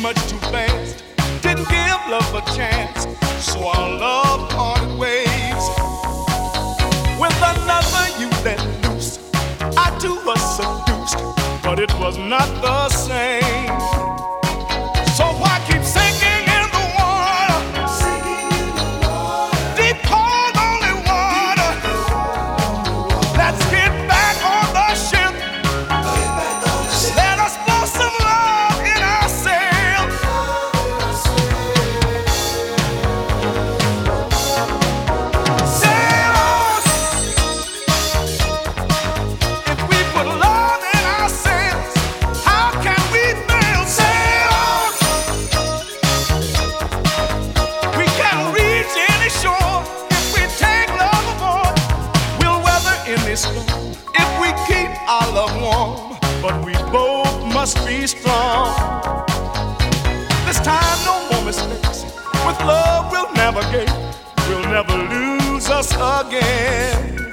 much too fast. Didn't give love a chance, so our love parted ways. With another you let loose, I too was seduced, but it was not the same. So why keep sinking in the water? Deep cold only water. Let's get back on the ship. Let us blow some love in our sails. Sail on. If we put love in our sails, how can we fail? Sail on. We can reach any shore if we take love aboard. We'll weather any storm if we keep our love warm. But we both must be strong. This time, no more mistakes. With love, we'll navigate. We'll never lose us again.